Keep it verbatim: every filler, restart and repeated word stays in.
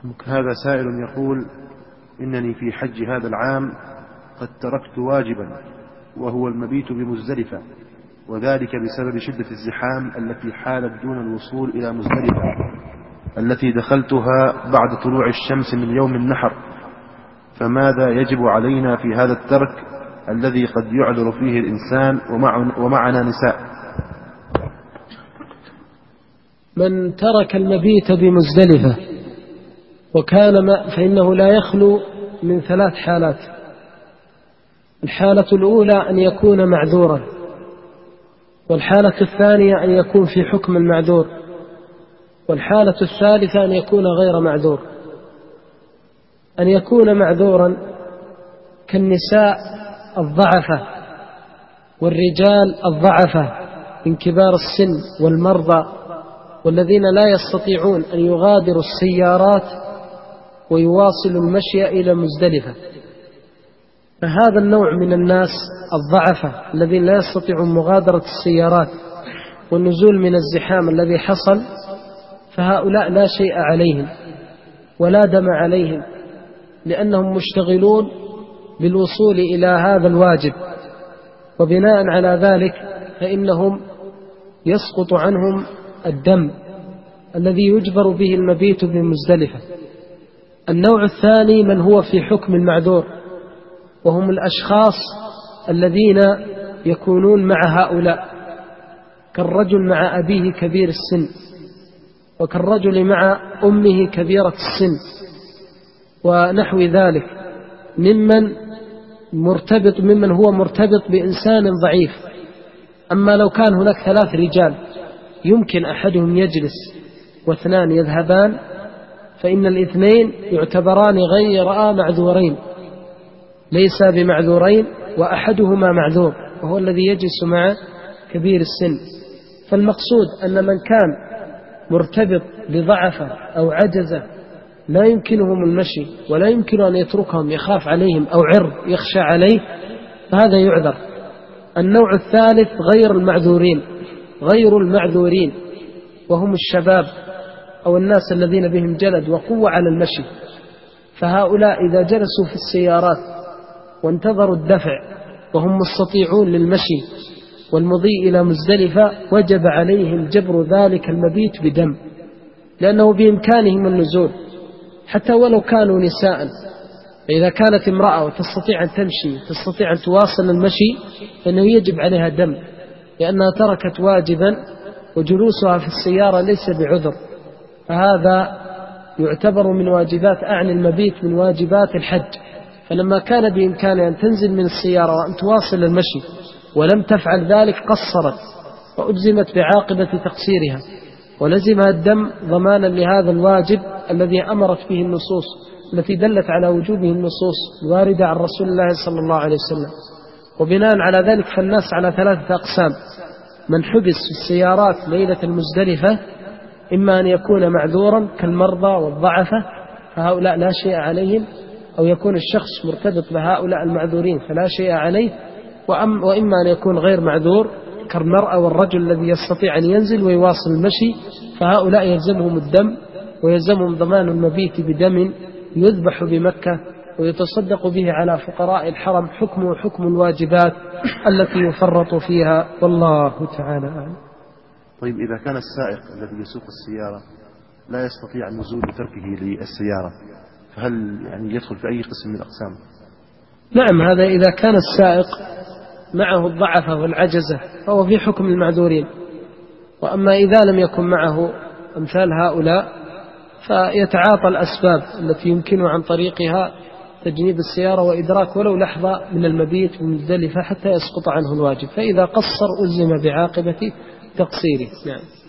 هذا سائل يقول: إنني في حج هذا العام قد تركت واجبا وهو المبيت بمزدلفة، وذلك بسبب شدة الزحام التي حالت دون الوصول إلى مزدلفة التي دخلتها بعد طلوع الشمس من يوم النحر، فماذا يجب علينا في هذا الترك الذي قد يعذر فيه الإنسان ومعنا نساء؟ من ترك المبيت بمزدلفة وكان ما فإنه لا يخلو من ثلاث حالات. الحالة الأولى أن يكون معذورا، والحالة الثانية أن يكون في حكم المعذور، والحالة الثالثة أن يكون غير معذور. أن يكون معذورا كالنساء الضعفة والرجال الضعفة من كبار السن والمرضى والذين لا يستطيعون أن يغادروا السيارات ويواصلوا المشي إلى مزدلفة، فهذا النوع من الناس الضعفة الذين لا يستطيعون مغادرة السيارات والنزول من الزحام الذي حصل، فهؤلاء لا شيء عليهم ولا دم عليهم، لأنهم مشتغلون بالوصول إلى هذا الواجب، وبناء على ذلك فإنهم يسقط عنهم الدم الذي يجبر به المبيت بمزدلفة. النوع الثاني من هو في حكم المعذور، وهم الأشخاص الذين يكونون مع هؤلاء، كالرجل مع أبيه كبير السن، وكالرجل مع أمه كبيرة السن، ونحو ذلك ممن مرتبط ممن هو مرتبط بإنسان ضعيف. أما لو كان هناك ثلاث رجال يمكن أحدهم يجلس واثنان يذهبان، فإن الاثنين يعتبران غير معذورين، ليس بمعذورين، وأحدهما معذور وهو الذي يجلس مع كبير السن. فالمقصود أن من كان مرتبط بضعفة أو عجزة لا يمكنهم المشي ولا يمكن أن يتركهم، يخاف عليهم أو عرض يخشى عليه، فهذا يعذر. النوع الثالث غير المعذورين غير المعذورين وهم الشباب أو الناس الذين بهم جلد وقوة على المشي، فهؤلاء إذا جلسوا في السيارات وانتظروا الدفع وهم مستطيعون للمشي والمضي إلى مزدلفة، وجب عليهم جبر ذلك المبيت بدم، لأنه بإمكانهم النزول حتى ولو كانوا نساء. فإذا كانت امرأة وتستطيع أن تمشي تستطيع أن تواصل المشي فإنه يجب عليها دم، لأنها تركت واجبا وجلوسها في السيارة ليس بعذر، فهذا يعتبر من واجبات أعني المبيت من واجبات الحج. فلما كان بإمكانها أن تنزل من السيارة وأن تواصل المشي ولم تفعل ذلك قصرت وأجزمت بعاقبة تقصيرها، ولزمها الدم ضمانا لهذا الواجب الذي أمرت به النصوص التي دلت على وجوبه النصوص الواردة عن رسول الله صلى الله عليه وسلم. وبناء على ذلك فالناس على ثلاثة أقسام: من حبس في السيارات ليلة المزدلفة إما أن يكون معذورا كالمرضى والضعفة فهؤلاء لا شيء عليهم، أو يكون الشخص مرتبط بهؤلاء المعذورين فلا شيء عليه، وإما أن يكون غير معذور كالمرأة والرجل الذي يستطيع أن ينزل ويواصل المشي، فهؤلاء يلزمهم الدم ويلزمهم ضمان المبيت بدم يذبح بمكة ويتصدق به على فقراء الحرم، حكمه حكم الواجبات التي يفرط فيها، والله تعالى أعلم. طيب، إذا كان السائق الذي يسوق السيارة لا يستطيع النزول بتركه للسيارة، فهل يعني يدخل في أي قسم من الأقسام؟ نعم، هذا إذا كان السائق معه الضعفة والعجزة فهو في حكم المعذورين. وأما إذا لم يكن معه أمثال هؤلاء فيتعاطى الأسباب التي يمكن عن طريقها تجنيب السيارة وإدراك ولو لحظة من المبيت بمزدلفة حتى يسقط عنه الواجب، فإذا قصر ألزم بعاقبة تقصيره. نعم.